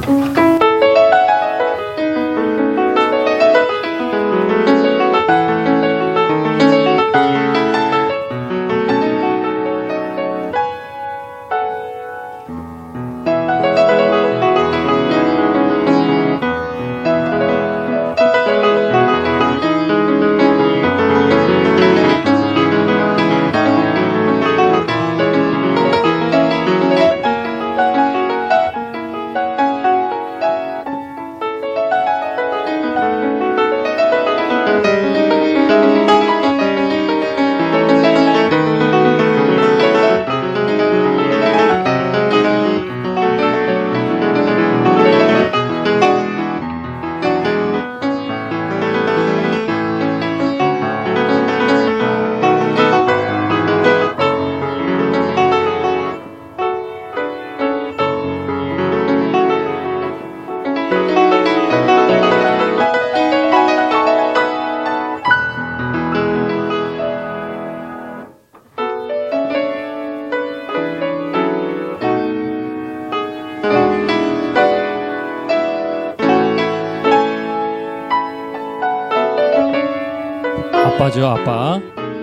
아빠죠, 아빠.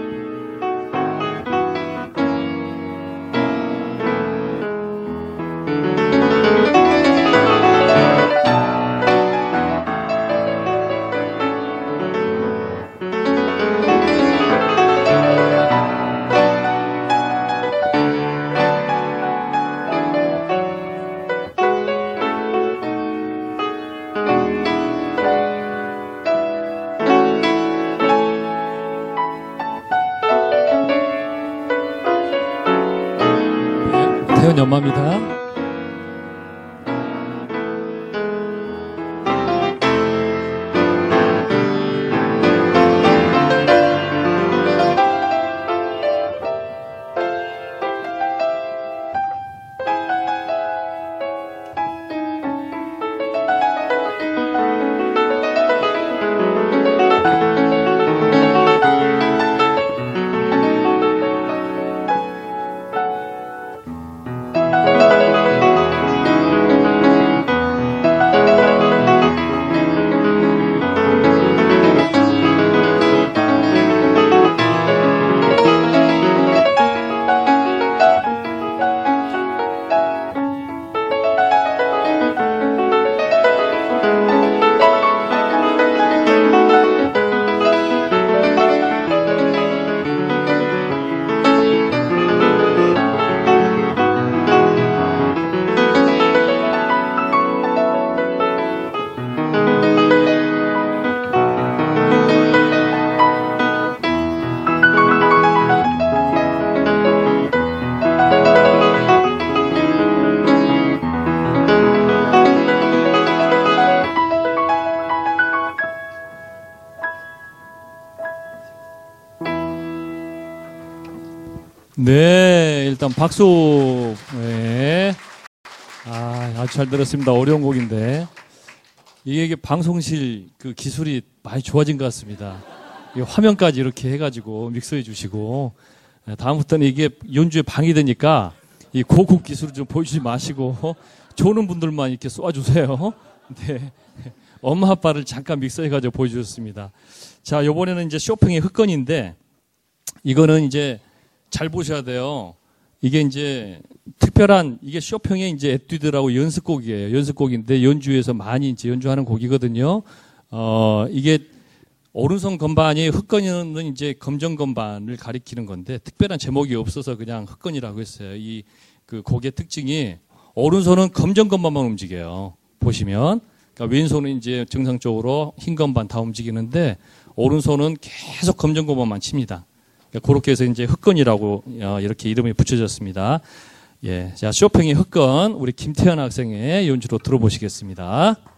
태연 엄마입니다. 네, 일단 박수. 네. 아주 잘 들었습니다. 어려운 곡인데. 이게 방송실 그 기술이 많이 좋아진 것 같습니다. 이게 화면까지 이렇게 해가지고 믹서해 주시고. 다음부터는 이게 연주에 방해되니까 이 고급 기술을 좀 보여주지 마시고 좋은 분들만 이렇게 쏘아주세요. 네. 엄마 아빠를 잠깐 믹서해가지고 보여주셨습니다. 자, 요번에는 이제 쇼팽의 흑건인데 이거는 이제 잘 보셔야 돼요. 이게 이제 특별한 이게 쇼팽의 이제 에뛰드라고 연습곡이에요. 연습곡인데 연주에서 많이 이제 연주하는 곡이거든요. 이게 오른손 건반이 흑건이는 이제 검정 건반을 가리키는 건데 특별한 제목이 없어서 그냥 흑건이라고 했어요. 이 그 곡의 특징이 오른손은 검정 건반만 움직여요. 보시면 그러니까 왼손은 이제 정상적으로 흰 건반 다 움직이는데 오른손은 계속 검정 건반만 칩니다. 그렇게 해서 이제 흑건이라고 이렇게 이름이 붙여졌습니다. 예, 자, 쇼팽의 흑건 우리 김태현 학생의 연주로 들어보시겠습니다.